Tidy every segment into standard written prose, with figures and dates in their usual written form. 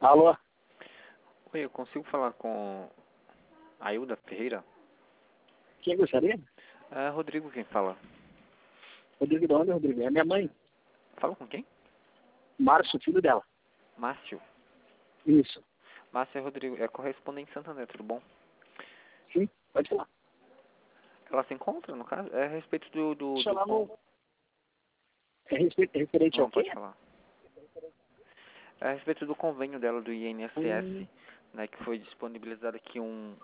Alô? Oi, eu consigo falar com a Hilda Ferreira? Quem gostaria? É Rodrigo quem fala. Rodrigo de onde, Rodrigo? É minha mãe. Fala com quem? Márcio, filho dela. Márcio. Isso. Márcio é Rodrigo, é correspondente Santander, tudo bom? Sim, pode falar. Ela se encontra, no caso? É a respeito do Deixa lá no... É referente ao Não, quê? pode falar. É a respeito do convênio dela do INSS, né, que foi disponibilizado aqui um...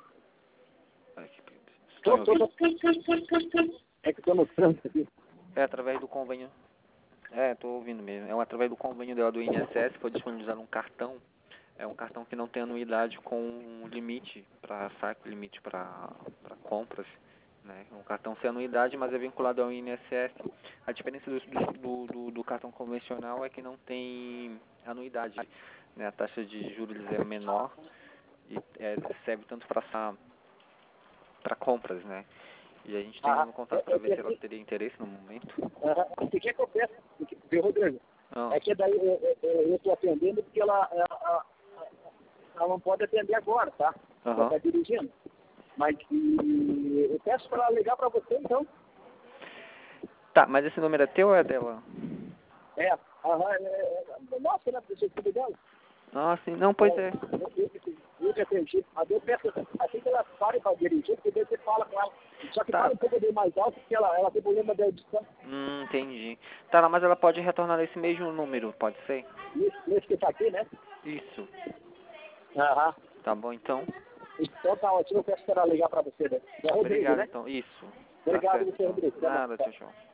Estão me ouvindo? É que eu tô no trânsito aqui. É através do convênio... É, tô ouvindo mesmo. É através do convênio dela do INSS, foi disponibilizado um cartão. É um cartão que não tem anuidade com um limite para saque, limite para compras. Né? Um cartão sem anuidade, mas é vinculado ao INSS. A diferença do cartão convencional é que não tem anuidade. Né? A taxa de juros é menor e serve tanto para compras. Né? E a gente está entrando em contato para ver se ela teria interesse no momento. O que é que eu peço? Viu, Rodrigo? Não. É que daí eu estou atendendo porque ela não pode atender agora, tá? Ela está dirigindo. Mas eu peço para ela ligar para você, então. Tá, mas esse número é teu ou é dela? Nossa, né? Porque eu cuido dela. Ah, sim. Não, pois é. Eu que atendi. Aí eu peço assim que ela pare para dirigir, porque daí você fala com ela. Só que para um pouco de mais alto, porque ela tem problema da edição. Entendi. Tá, mas ela pode retornar nesse mesmo número, pode ser? Nesse que tá aqui, né? Isso. Aham. Tá bom, então. Então tá ótimo, eu peço para ela ligar para você, né? É Rodrigo, Obrigado, né? então. Isso. Obrigado, Tá certo, você, Rodrigo. então. Nada, tchau, tchau.